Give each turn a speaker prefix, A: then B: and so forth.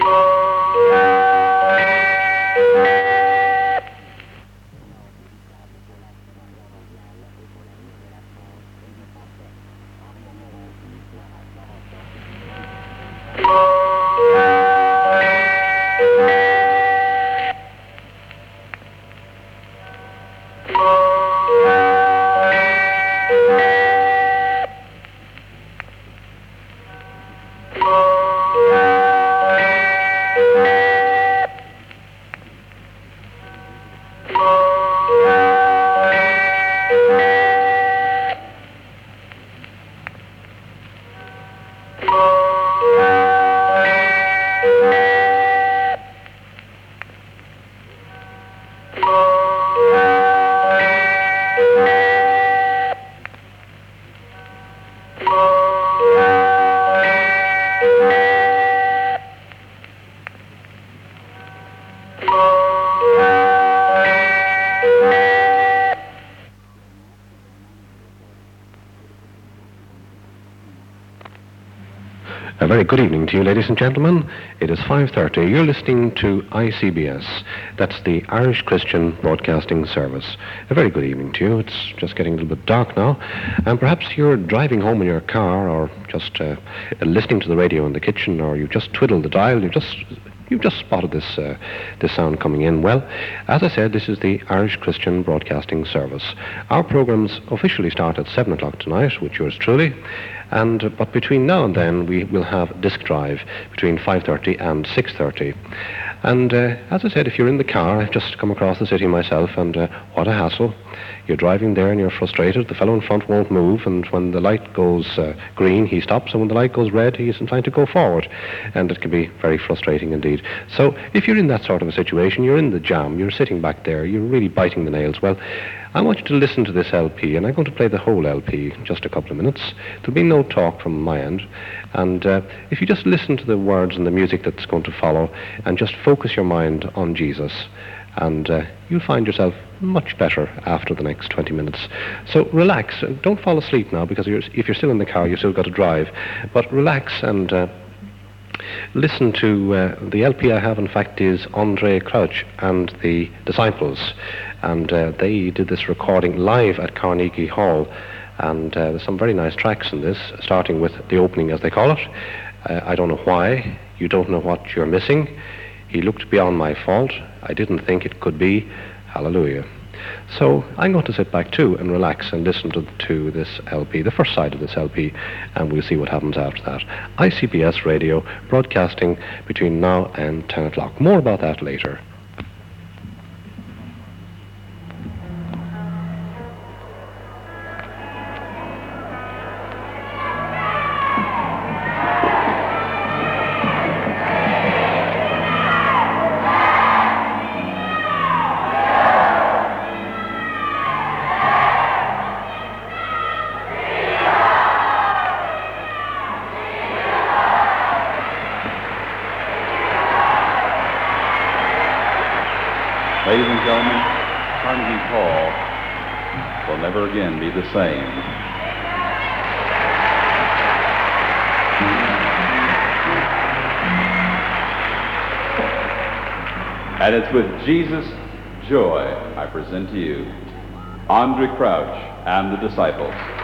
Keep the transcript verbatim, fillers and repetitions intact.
A: A very good evening to you, ladies and gentlemen. It is five thirty. You're listening to I C B S. That's the Irish Christian Broadcasting Service. A very good evening to you. It's just getting a little bit dark now. And perhaps you're driving home in your car or just uh, listening to the radio in the kitchen, or you just twiddled the dial. You just... You've just spotted this uh, this sound coming in. Well, as I said, this is the Irish Christian Broadcasting Service. Our programs officially start at seven o'clock tonight with yours truly, and uh, but between now and then we will have Disc Drive between five thirty and six thirty. And uh, as I said, if you're in the car, I've just come across the city myself, and uh, what a hassle. You're driving there and you're frustrated. The fellow in front won't move, and when the light goes uh, green, he stops, and when the light goes red, he is inclined to go forward. And it can be very frustrating indeed. So if you're in that sort of a situation, you're in the jam, you're sitting back there, you're really biting the nails, well, I want you to listen to this L P, and I'm going to play the whole L P in just a couple of minutes. There'll be no talk from my end. And uh, if you just listen to the words and the music that's going to follow, and just focus your mind on Jesus, and uh, you'll find yourself much better after the next twenty minutes. So relax. Don't fall asleep now, because you're, if you're still in the car, you've still got to drive. But relax and uh, listen to uh, the L P I have, in fact, is Andre Crouch and the Disciples. And uh, they did this recording live at Carnegie Hall. And uh, there's some very nice tracks in this, starting with the opening, as they call it. Uh, I don't know why. You don't know what you're missing. He looked beyond my fault. I didn't think it could be. Hallelujah. So I'm going to sit back too and relax and listen to, to this L P, the first side of this L P, and we'll see what happens after that. I C B S Radio, broadcasting between now and ten o'clock. More about that later.
B: Ladies and gentlemen, Carnegie Hall will never again be the same. And it's with Jesus' joy I present to you Andre Crouch and the Disciples.